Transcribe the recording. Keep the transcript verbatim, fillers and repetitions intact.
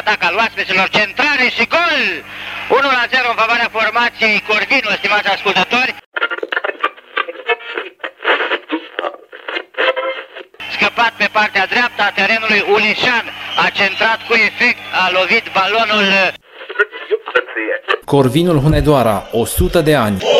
atac al oaspeților, centrare și gol! unu la zero în favoarea formației Corvinul, stimați ascultători. Scăpat pe partea dreaptă a terenului Ulișan, a centrat cu efect, a lovit balonul. Corvinul Hunedoara, o sută de ani.